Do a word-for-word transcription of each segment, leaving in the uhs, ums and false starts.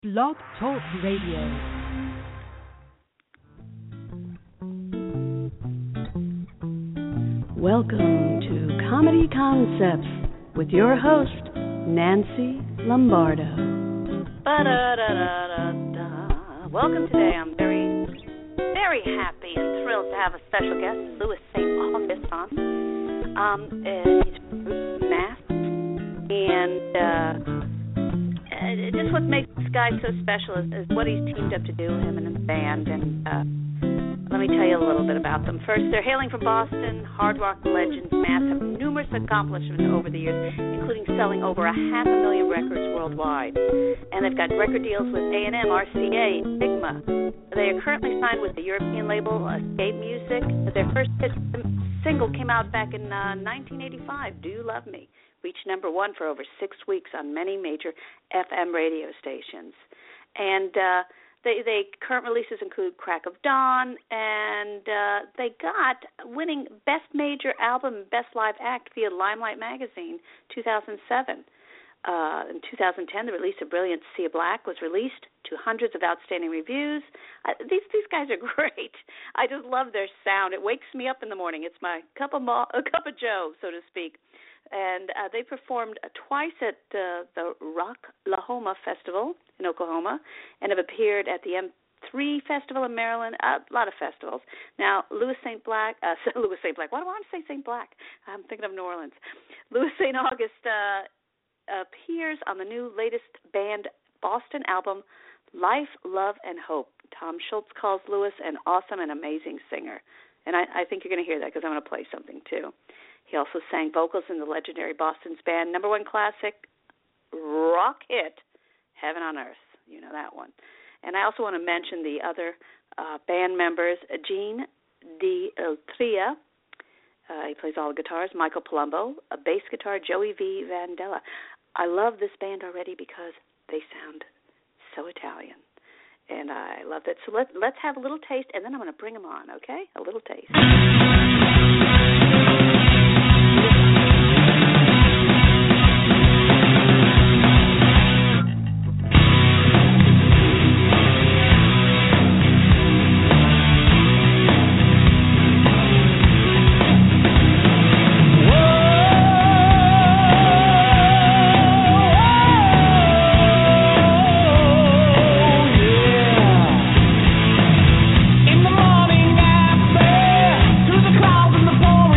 Blog Talk Radio. Welcome to Comedy Concepts with your host, Nancy Lombardo. Ba-da-da-da-da-da. Welcome today. I'm very, very happy and thrilled to have a special guest, Louis Saint August, on. Um, uh, he's from Mass, and uh, uh, just what makes this guy so special is, is what he's teamed up to do, him and his band, and uh, let me tell you a little bit about them. First, they're hailing from Boston. Hard rock legends Mass have numerous accomplishments over the years, including selling over a half a million records worldwide. And they've got record deals with A and M, R C A, Sigma. They are currently signed with the European label Escape Music. Their first hit single came out back in uh, nineteen eighty-five, Do You Love Me? Reached number one for over six weeks on many major F M radio stations. And uh, they, they current releases include Crack of Dawn, and uh, they got winning Best Major Album, Best Live Act via Limelight Magazine, two thousand seven. Uh, in two thousand ten, the release of Brilliant Sea of Black was released to hundreds of outstanding reviews. Uh, these these guys are great. I just love their sound. It wakes me up in the morning. It's my cup of mo- a cup of joe, so to speak. And uh, they performed uh, twice at uh, the Rocklahoma Festival in Oklahoma, and have appeared at the M three Festival in Maryland, a lot of festivals. Now, Louis Saint Black, uh, Louis Saint Black, why do I want to say Saint Black? I'm thinking of New Orleans. Louis Saint August uh, appears on the new latest band Boston album, Life, Love, and Hope. Tom Schultz calls Louis an awesome and amazing singer. And I, I think you're going to hear that because I'm going to play something, too. He also sang vocals in the legendary Boston's band number one classic rock hit, Heaven on Earth. You know that one. And I also want to mention the other uh, band members, Gene D'Altria. Uh, he plays all the guitars. Michael Palumbo, a bass guitar, Joey V. Vandella. I love this band already because they sound so Italian. And I love that. So let, let's have a little taste, and then I'm going to bring them on, okay? A little taste. In the morning I pray to the clouds in the form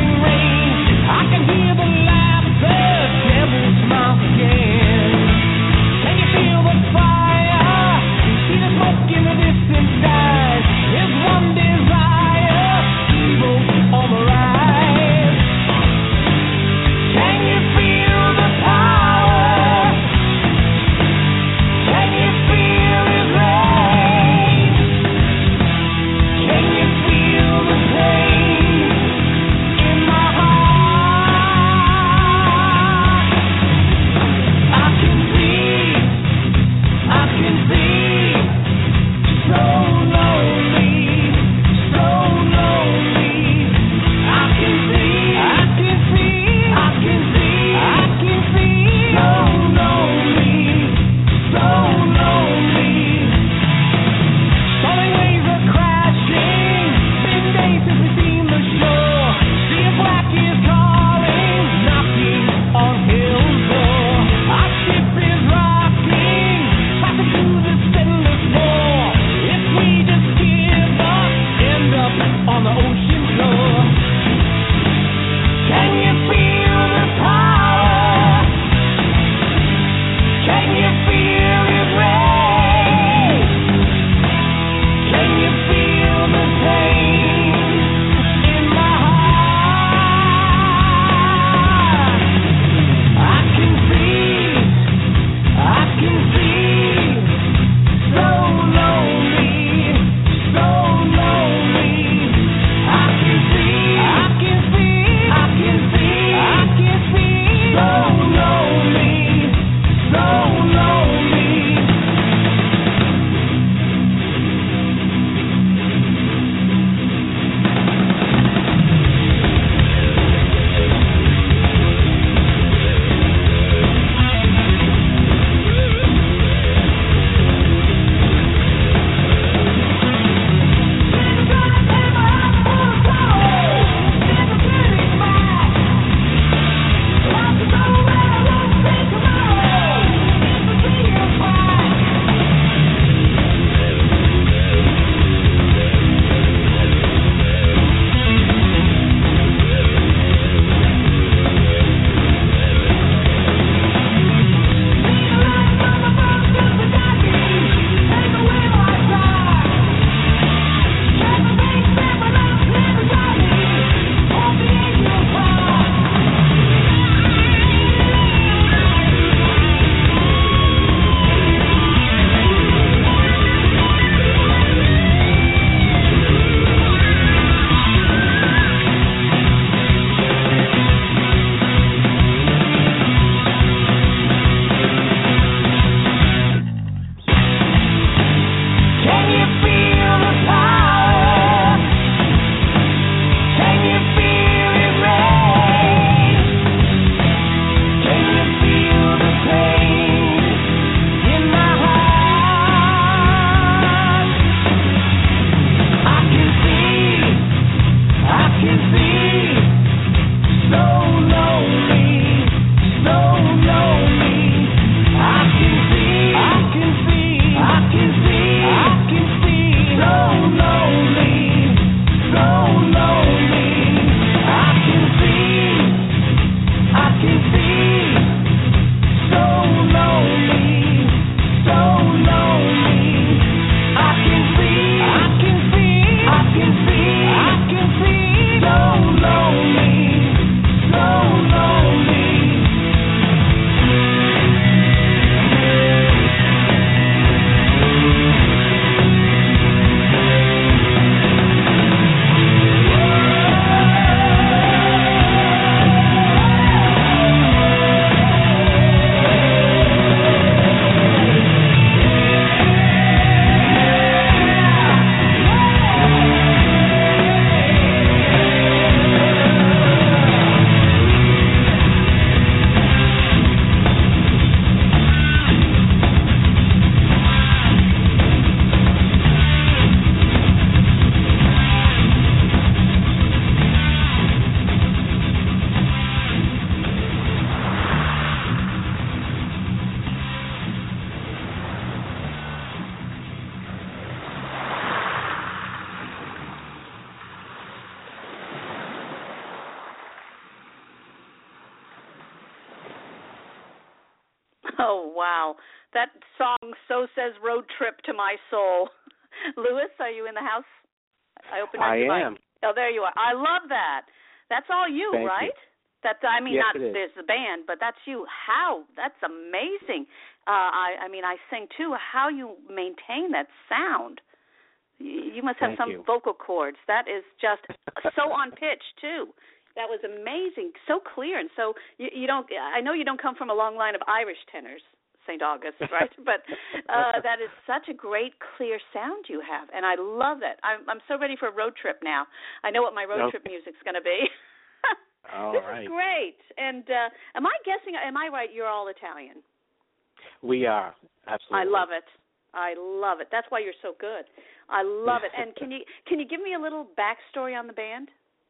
Oh, wow. That song so says road trip to my soul. Louis, are you in the house? I opened up I your am. mic. Oh, there you are. I love that. That's all you, Thank right? You. That's, I mean, yes, not it is. there's the band, but that's you. How? That's amazing. Uh, I, I mean, I sing too. How you maintain that sound? You, you must have Thank some you. vocal cords. That is just so on pitch too. That was amazing, so clear, and so you, you don't. I know you don't come from a long line of Irish tenors, Saint August, right? But uh, that is such a great, clear sound you have, and I love it. I'm, I'm so ready for a road trip now. I know what my road okay. trip music's going to be. All this right. is great. And uh, am I guessing? Am I right? You're all Italian. We are absolutely. I love it. I love it. That's why you're so good. I love it. And can you can you give me a little backstory on the band?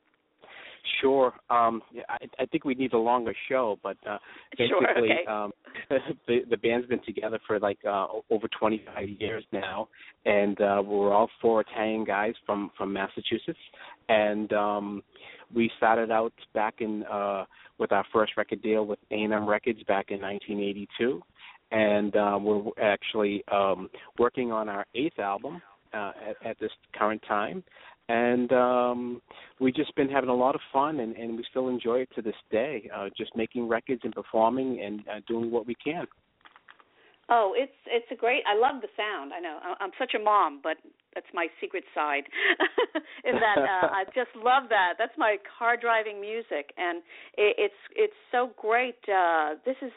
Sure. Um, I, I think we need a longer show, but uh, basically, sure, okay. um, the, the band's been together for like uh, over twenty-five years now, and uh, we're all four Italian guys from, from Massachusetts, and um, we started out back in uh, with our first record deal with A and M Records back in nineteen eighty-two, and uh, we're actually um, working on our eighth album uh, at, at this current time. And um, we've just been having a lot of fun, and, and we still enjoy it to this day, uh, just making records and performing and uh, doing what we can. Oh, it's it's a great, I love the sound. I know. I'm such a mom, but that's my secret side. In that, uh, I just love that. That's my car driving music, and it, it's it's so great. Uh, this is,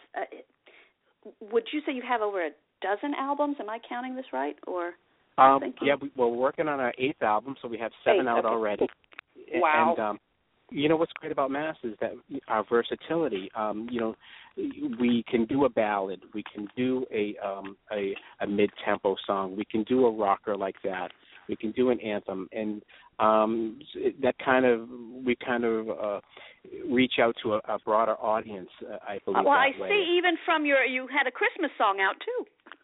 uh, would you say you have over a dozen albums? Am I counting this right, or? Um, yeah, we, we're working on our eighth album, so we have seven Eight, out okay. already. Wow. And, um, you know, what's great about Mass is that our versatility. Um, you know, we can do a ballad. We can do a, um, a, a mid-tempo song. We can do a rocker like that. We can do an anthem. And um, that kind of, we kind of uh, reach out to a, a broader audience, uh, I believe, Well, that I way. see even from your, you had a Christmas song out, too.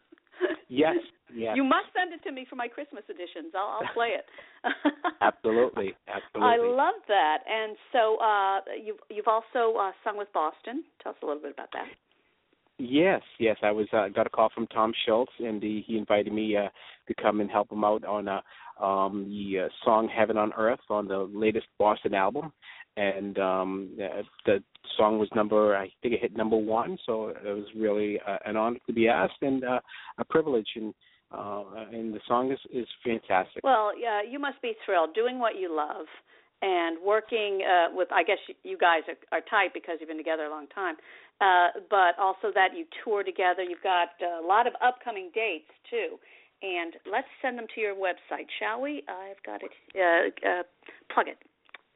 Yes, yes. You must send it to me for my Christmas editions. I'll, I'll play it. Absolutely, absolutely. I love that. And so uh, you've you've also uh, sung with Boston. Tell us a little bit about that. Yes, yes. I was uh, got a call from Tom Schultz, and he, he invited me uh, to come and help him out on uh, um, the uh, song "Heaven on Earth" on the latest Boston album. And um, the song was number, I think it hit number one, so it was really uh, an honor to be asked and uh, a privilege. And uh, and the song is, is fantastic. Well, yeah, you must be thrilled doing what you love and working uh, with. I guess you guys are, are tight because you've been together a long time, uh, but also that you tour together. You've got a lot of upcoming dates too. And let's send them to your website, shall we? I've got it. Uh, uh, plug it.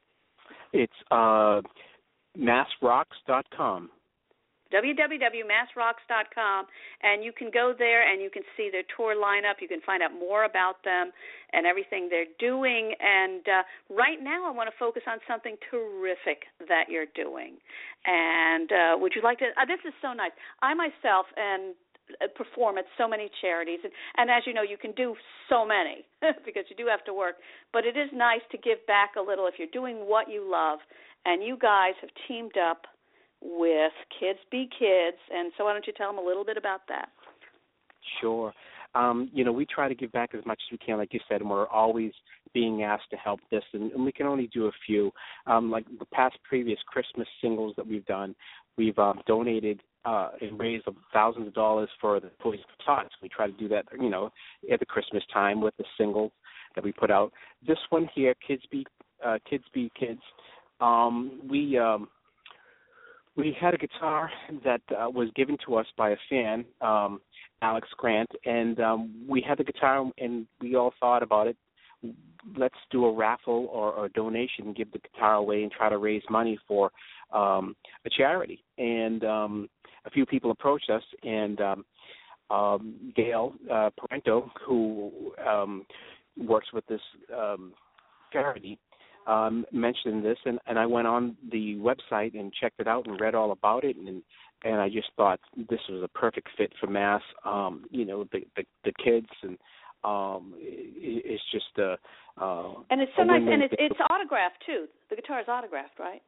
It's uh, mass rocks dot com. w w w dot mass rocks dot com, and you can go there and you can see their tour lineup. You can find out more about them and everything they're doing. And uh, right now I want to focus on something terrific that you're doing. And uh, would you like to uh, – this is so nice. I myself and – perform at so many charities, and, and as you know, you can do so many because you do have to work, but it is nice to give back a little if you're doing what you love, and you guys have teamed up with Kids Be Kids, and so why don't you tell them a little bit about that? Sure. Um, you know, we try to give back as much as we can, like you said, and we're always being asked to help this, and, and we can only do a few. Um, like the past previous Christmas singles that we've done, we've um, donated uh, and raised thousands of dollars for the Toys for Tots. We try to do that, you know, at the Christmas time with the singles that we put out. This one here, Kids Be uh, Kids Be Kids. Um, we um, we had a guitar that uh, was given to us by a fan, um, Alex Grant, and um, we had the guitar, and we all thought about it. Let's do a raffle or, or a donation and give the guitar away and try to raise money for um, a charity. And um, a few people approached us, and um, um, Gail uh, Parento, who um, works with this um, charity, um, mentioned this, and, and I went on the website and checked it out and read all about it, and and I just thought this was a perfect fit for Mass. Um, you know, the, the the kids and. Um, it, it's just a. Uh, and it's so a nice, and win-win it's, it's autographed too. The guitar is autographed, right?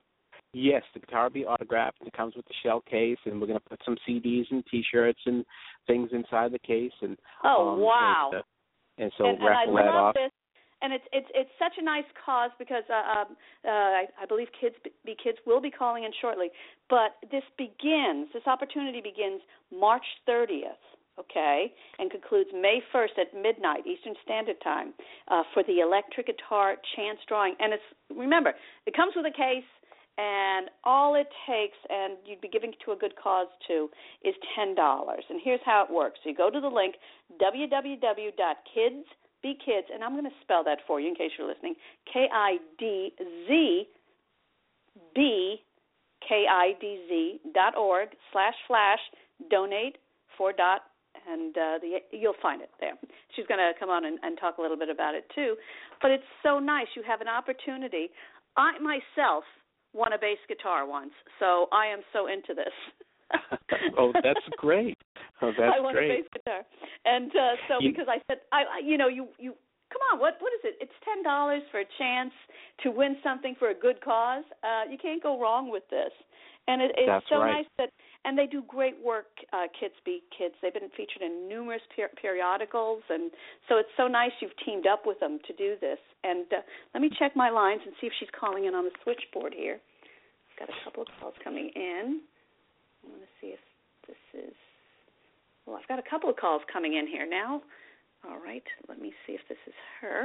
Yes, the guitar will be autographed. It comes with the shell case, and we're going to put some C Ds and T-shirts and things inside the case. And oh um, wow! And, uh, and so and, and raffle I that love off. this. And it's it's it's such a nice cause because uh, um, uh, I, I believe Kids Be Kids will be calling in shortly. But this begins, this opportunity begins March thirtieth, okay, and concludes May first at midnight Eastern Standard Time uh, for the electric guitar chance drawing. And it's remember, it comes with a case, and all it takes, and you'd be giving to a good cause too, is ten dollars. And here's how it works: so you go to the link w w w dot kids Be Kids, and I'm going to spell that for you in case you're listening, K I D Z B K I D Z dot org slash flash donate for dot, and uh, the, you'll find it there. She's going to come on and, and talk a little bit about it too. But it's so nice. You have an opportunity. I myself won a bass guitar once, so I am so into this. Oh, that's great. Oh, that's I want great. a bass guitar, and uh, so you, because I said, I, you know, you, you, come on, what, what is it? It's ten dollars for a chance to win something for a good cause. Uh, you can't go wrong with this, and it, it's that's so right. nice that, and they do great work. Uh, Kids Be Kids. They've been featured in numerous per- periodicals, and so it's so nice you've teamed up with them to do this. And uh, let me check my lines and see if she's calling in on the switchboard here. Got a couple of calls coming in. I want to see if this is, well, I've got a couple of calls coming in here now. All right, let me see if this is her.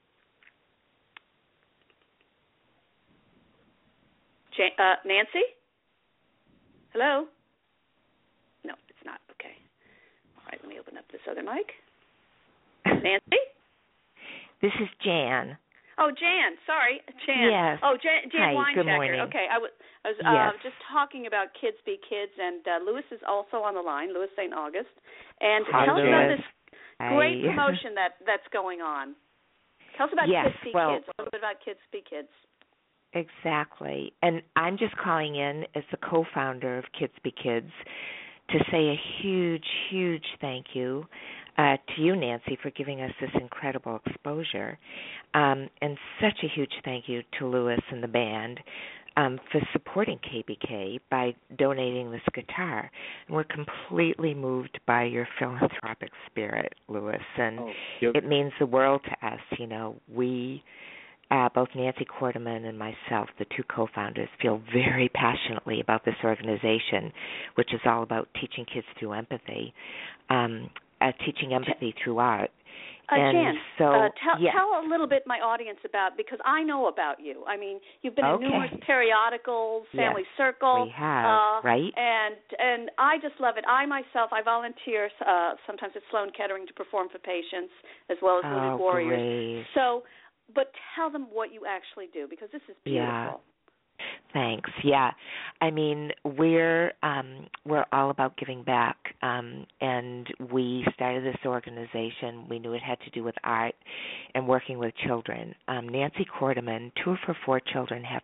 Jan- uh, Nancy? Hello? No, it's not. Okay. All right, let me open up this other mic. Nancy? This is Jan. Oh, Jan. Sorry, Jan. Yes. Oh, Jan, Jan Hi, Winechecker. good morning. Okay, I was, I was yes. uh, just talking about Kids Be Kids, and uh, Louis is also on the line, Louis Saint August. And Hi, tell us Jan. about this great Hi. promotion that, that's going on. Tell us about yes, Kids Be well, Kids, a little bit about Kids Be Kids. Exactly. And I'm just calling in as the co-founder of Kids Be Kids to say a huge, huge thank you uh, to you, Nancy, for giving us this incredible exposure. Um, and such a huge thank you to Louis and the band um, for supporting K B K by donating this guitar. And we're completely moved by your philanthropic spirit, Louis. And oh, it means the world to us. You know, we... Uh, both Nancy Quarterman and myself, the two co-founders, feel very passionately about this organization, which is all about teaching kids through empathy, um, uh, teaching empathy through art. Uh, and Jan, so, uh, tell, yes. tell a little bit my audience about, because I know about you. I mean, you've been okay. in numerous periodicals, Family yes, Circle. we have, uh, right? And and I just love it. I myself, I volunteer uh, sometimes at Sloan Kettering to perform for patients as well as oh, Wounded Warriors. Great. So, but tell them what you actually do, because this is beautiful. Yeah. Thanks. Yeah, I mean we're um, we're all about giving back, um, and we started this organization. We knew it had to do with art and working with children. Um, Nancy Quarterman, two of her four children have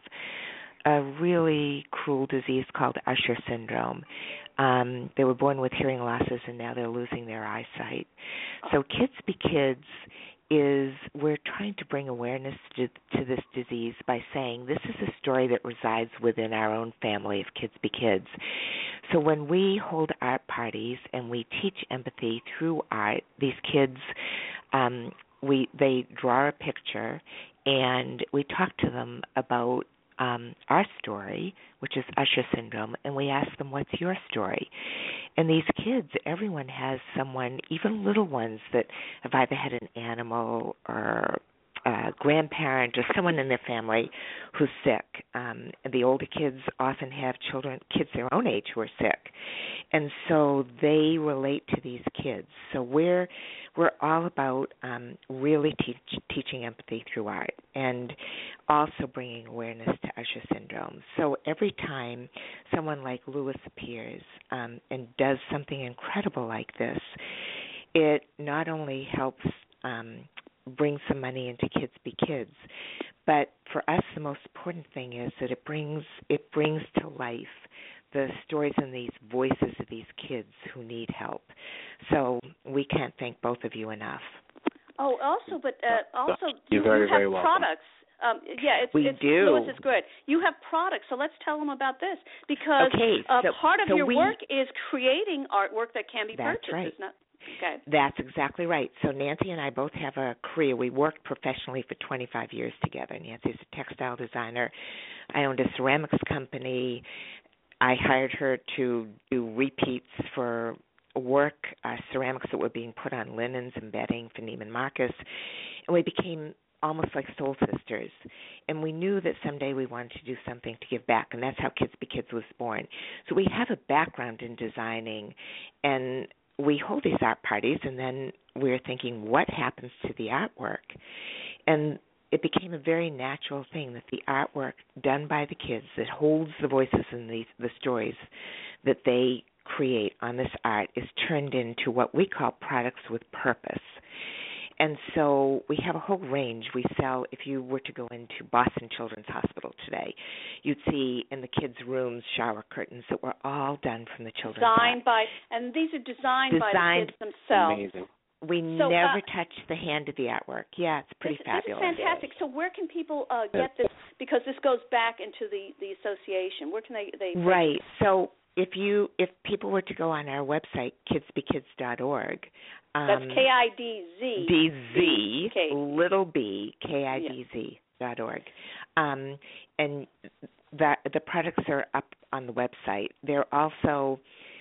a really cruel disease called Usher syndrome. Um, they were born with hearing losses, and now they're losing their eyesight. So Kids Be Kids is we're trying to bring awareness to, to this disease by saying this is a story that resides within our own family of Kids Be Kids. So when we hold art parties and we teach empathy through art, these kids, um, we they draw a picture and we talk to them about um, our story, which is Usher syndrome, and we ask them, what's your story? And these kids, everyone has someone, even little ones, that have either had an animal or a grandparent or someone in their family who's sick. Um, and the older kids often have children, kids their own age who are sick. And so they relate to these kids. So we're we're all about um, really teach, teaching empathy through art and also bringing awareness to Usher syndrome. So every time someone like Louis appears um, and does something incredible like this, it not only helps um, bring some money into Kids Be Kids, but for us the most important thing is that it brings it brings to life the stories and these voices of these kids who need help. So we can't thank both of you enough. Oh, also, but uh, also, You're you, very, you have very welcome. products. Um, yeah, it's, we it's, do. Louis, it's good. You have products, so let's tell them about this because okay, uh, so, part of so your we, work is creating artwork that can be that's purchased. Right. Isn't it? Okay. That's exactly right. So Nancy and I both have a career. We worked professionally for twenty-five years together. Nancy's a textile designer. I owned a ceramics company. I hired her to do repeats for work, uh, ceramics that were being put on linens and bedding for Neiman Marcus. And we became almost like soul sisters. And we knew that someday we wanted to do something to give back, and that's how Kids Be Kids was born. So we have a background in designing, and we hold these art parties, and then we're thinking, what happens to the artwork? And it became a very natural thing that the artwork done by the kids that holds the voices and the, the stories that they create on this art is turned into what we call products with purpose. And so we have a whole range. We sell, if you were to go into Boston Children's Hospital today, you'd see in the kids' rooms shower curtains that were all done from the children's Designed art. by, and these are designed, designed by the kids themselves. Amazing. We so, never uh, touch the hand of the artwork. Yeah, it's pretty this, fabulous. This is fantastic. So where can people uh, get this? Because this goes back into the, the association. Where can they? they right. So if you if people were to go on our website, kids be kids dot org. Um, That's K I D Z. D Z, K. little b, K I D Z dot org. Um, and that, the products are up on the website. They're also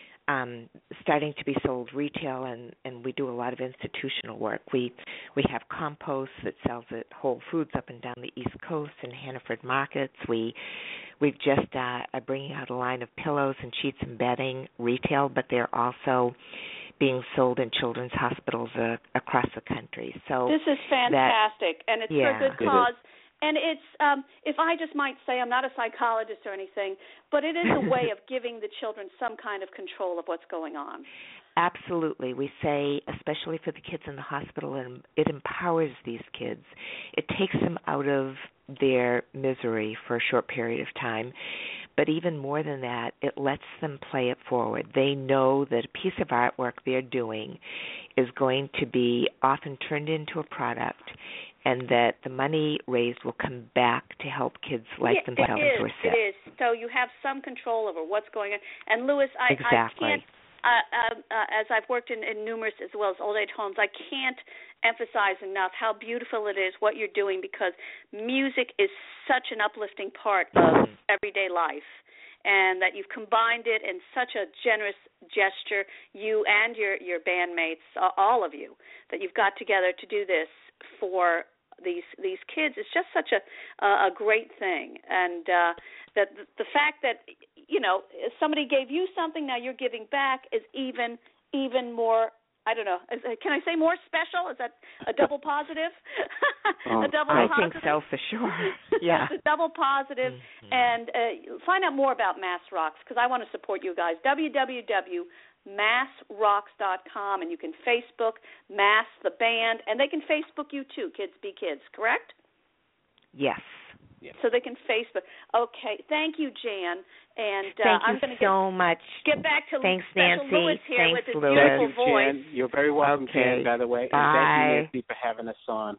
um, starting to be sold retail, and, and we do a lot of institutional work. We we have compost that sells at Whole Foods up and down the East Coast and Hannaford markets. We we've just uh, are bringing out a line of pillows and sheets and bedding retail, but they're also being sold in children's hospitals uh, across the country. So this is fantastic, that, and it's yeah, for a good cause. And it's, um, if I just might say, I'm not a psychologist or anything, but it is a way of giving the children some kind of control of what's going on. Absolutely. We say, especially for the kids in the hospital, and it empowers these kids. It takes them out of their misery for a short period of time. But even more than that, it lets them play it forward. They know that a piece of artwork they're doing is going to be often turned into a product, and that the money raised will come back to help kids like yeah, themselves it is, who are sick. It is. So you have some control over what's going on. And, Louis, I, exactly. I can't, uh, uh, uh, as I've worked in, in numerous as well as old-age homes, I can't emphasize enough how beautiful it is what you're doing, because music is such an uplifting part of everyday life, and that you've combined it in such a generous gesture, you and your, your bandmates, all of you, that you've got together to do this for these these kids. It's just such a a great thing, and uh, that the, the fact that, you know, if somebody gave you something, now you're giving back is even even more. I don't know. Is, can I say more special? Is that a double positive? Um, a double I positive? think so, for sure. Yeah. It's a double positive. Mm-hmm. And uh, find out more about Mass Rocks, because I want to support you guys. w w w dot mass rocks dot com, and you can Facebook Mass the band, and they can Facebook you too, Kids Be Kids, correct? Yes. Yeah. So they can Facebook. Okay. Thank you, Jan. And uh, Thank I'm you going to so get, much. get back to Thanks, special Nancy. Louis here Thanks, with his Louis. beautiful Thank you, voice. Jan. You're very welcome, Okay. Jan, by the way. Bye. And thank you, Nancy, for having us on.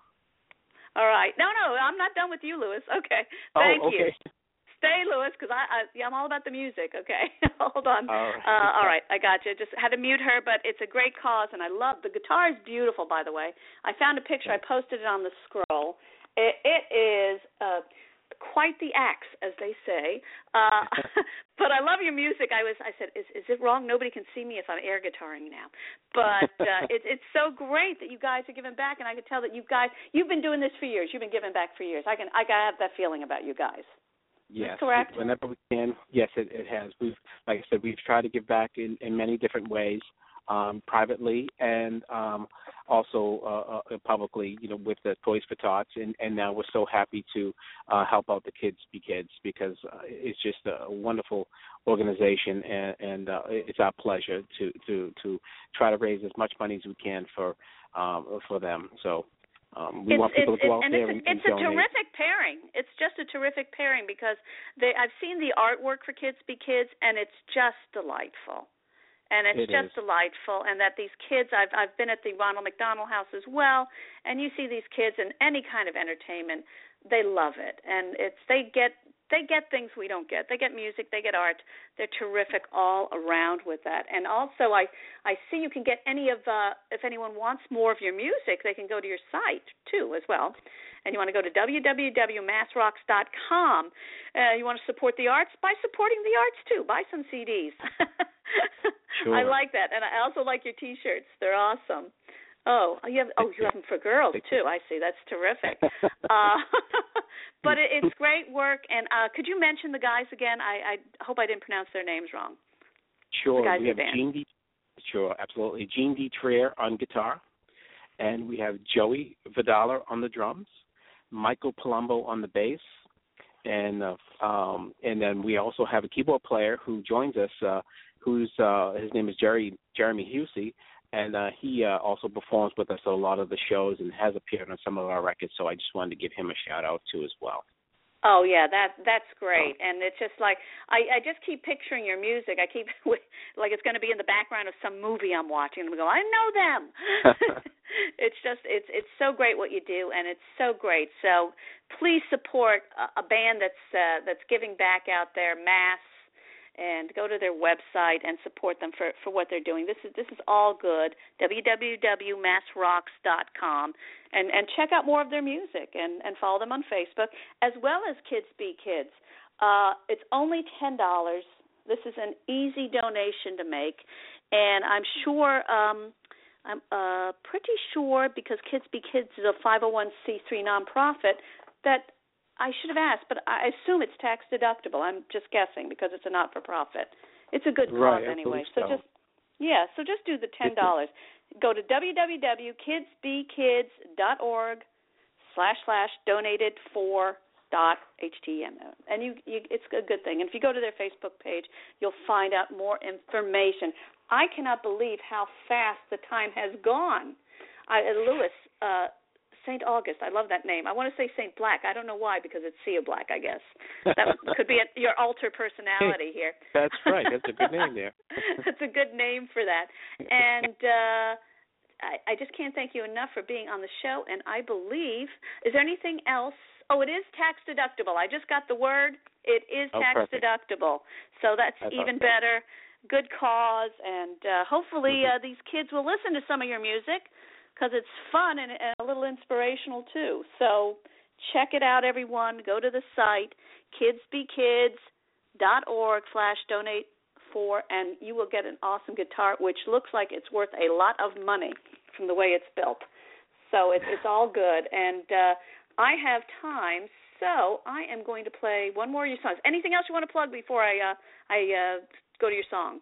All right. No, no, I'm not done with you, Louis. Okay. Oh, Thank okay. you. Stay, Louis, because I, I, yeah, I'm all about the music, okay? Hold on. All right. Uh, all right, I got you. Just had to mute her, but it's a great cause, and I love the guitar is beautiful, by the way. I found a picture. I posted it on the scroll. It, it is uh, quite the axe, as they say. Uh, but I love your music. I was. I said, is, is it wrong? Nobody can see me if I'm air guitaring now. But uh, it, it's so great that you guys are giving back, and I can tell that you guys, you've been doing this for years. You've been giving back for years. I can. I have that feeling about you guys. Yes, correct? Whenever we can, yes, it, it has. We've, like I said, we've tried to give back in, in many different ways, um, privately and um, also uh, uh, publicly. You know, with the Toys for Tots, and, and now we're so happy to uh, help out the Kids Be Kids, because uh, it's just a wonderful organization, and, and uh, it's our pleasure to, to to try to raise as much money as we can for um, for them. So. Um, we it's, want people it's, to go out and there it's, and, and it's a donate. terrific pairing. It's just a terrific pairing, because they, I've seen the artwork for Kids Be Kids, and it's just delightful. and it's it just is. delightful. And that these kids, I've I've been at the Ronald McDonald House as well, and you see these kids in any kind of entertainment, they love it, and it's they get they get things we don't get. They get music, they get art. They're terrific all around with that. And also, I I see you can get any of uh, if anyone wants more of your music, they can go to your site too as well. And you want to go to w w w dot mass rocks dot com. Uh, you want to support the arts by supporting the arts too. Buy some C Ds. Sure. I like that, and I also like your T-shirts. They're awesome. Oh, you have oh you have them for girls too. I see. That's terrific. uh, but it, it's great work. And uh, could you mention the guys again? I, I hope I didn't pronounce their names wrong. Sure. The guys we have band. Gene D. Sure, absolutely. Gene D. Trier on guitar, and we have Joey Vidala on the drums, Michael Palumbo on the bass, and uh, um, and then we also have a keyboard player who joins us. Uh, who's uh, his name is Jerry Jeremy Husey. And uh, he uh, also performs with us at a lot of the shows and has appeared on some of our records. So I just wanted to give him a shout out too as well. Oh yeah, that that's great. And it's just like I, I just keep picturing your music. I keep like it's going to be in the background of some movie I'm watching, and we go, I know them. It's just it's it's so great what you do, and it's so great. So please support a, a band that's uh, that's giving back out there, Mass. And go to their website and support them for, for what they're doing. This is this is all good. w w w dot mass rocks dot com and, and check out more of their music and, and follow them on Facebook as well as Kids Be Kids. Uh, it's only ten dollars. This is an easy donation to make, and I'm sure um, I'm uh, pretty sure because Kids Be Kids is a five oh one c three nonprofit that. I should have asked, but I assume it's tax deductible. I'm just guessing because it's a not-for-profit. It's a good cause right, anyway. So. so just yeah, so just do the ten dollars. Go to w w w dot kids be kids dot org slash slash donated for dot h t m l, and you, you it's a good thing. And if you go to their Facebook page, you'll find out more information. I cannot believe how fast the time has gone. I, Lewis. Uh, Saint August. I love that name. I want to say Saint Black. I don't know why, because it's Sia Black, I guess. That could be a, your alter personality here. That's right. That's a good name there. That's a good name for that. And uh, I, I just can't thank you enough for being on the show. And I believe, is there anything else? Oh, it is tax deductible. I just got the word. It is oh, tax perfect. deductible. So that's, that's even awesome. Better. Good cause. And uh, hopefully uh, these kids will listen to some of your music, because it's fun and, and a little inspirational, too. So check it out, everyone. Go to the site, kids be kids dot org slash donate for, and you will get an awesome guitar, which looks like it's worth a lot of money from the way it's built. So it, it's all good. And uh, I have time, so I am going to play one more of your songs. Anything else you want to plug before I, uh, I uh, go to your song?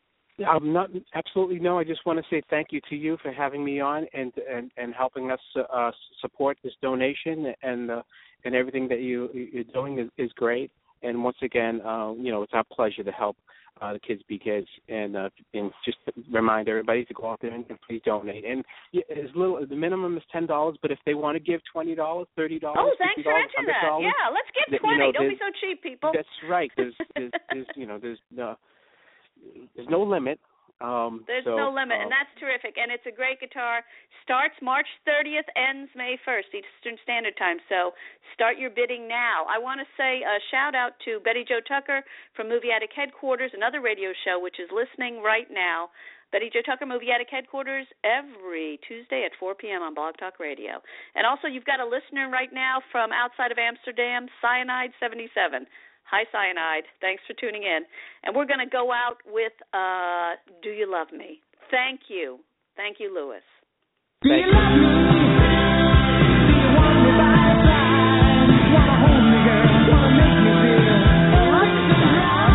Um, not absolutely no. I just want to say thank you to you for having me on and and, and helping us uh, support this donation and uh, and everything that you you're doing is, is great. And once again, uh, you know, it's our pleasure to help uh, the Kids Be Kids and uh, and just remind everybody to go out there and, and please donate. And as little the minimum is ten dollars, but if they want to give twenty dollars, thirty dollars, oh, thanks for mentioning that. Yeah, let's give twenty. You know, don't be so cheap, people. That's right. There's there's, there's you know there's no. There's no limit. Um, There's so, no limit, um, and that's terrific. And it's a great guitar. Starts March thirtieth, ends May first, Eastern Standard Time. So start your bidding now. I want to say a shout-out to Betty Jo Tucker from Movie Attic Headquarters, another radio show which is listening right now. Betty Jo Tucker, Movie Attic Headquarters, every Tuesday at four p.m. on Blog Talk Radio. And also you've got a listener right now from outside of Amsterdam, Cyanide seventy-seven. Hi, Cyanide. Thanks for tuning in. And we're going to go out with uh, Do You Love Me? Thank you. Thank you, Lewis. Do you love me? Do you want me by your side? Wanna hold me, girl? Wanna make me feel right? Do you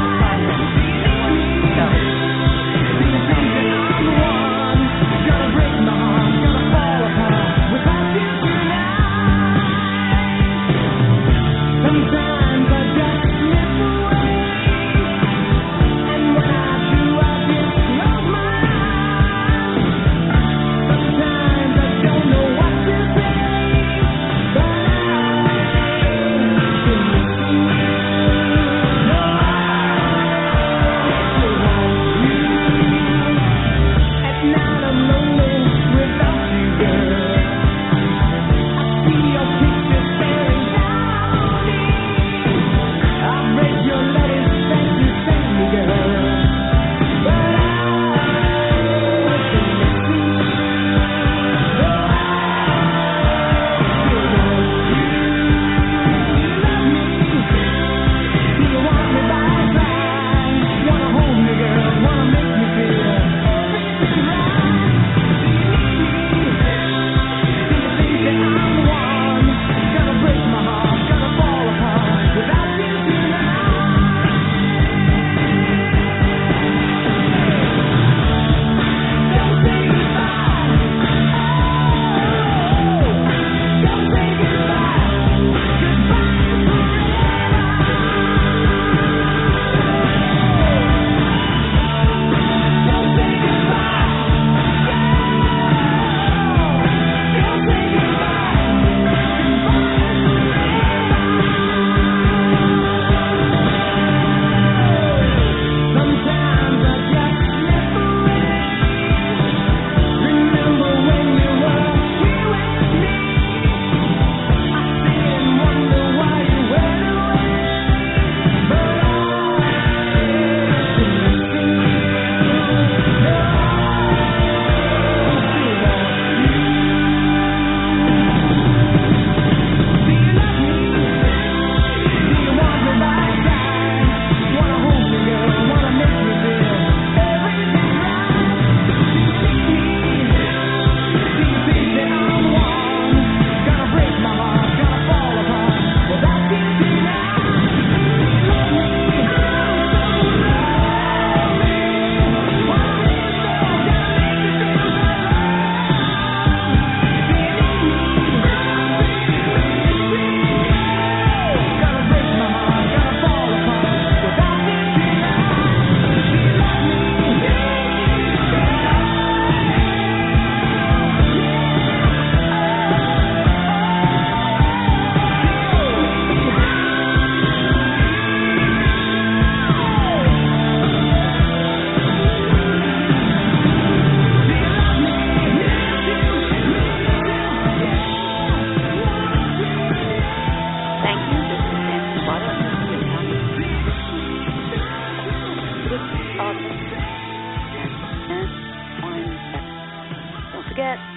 think that I'm the one? Gonna break my heart, gonna fall apart without you tonight. Sometimes I just don't know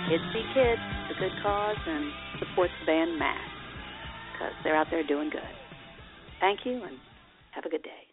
Kids Be Kids, it's a good cause, and support the band Mass because they're out there doing good. Thank you, and have a good day.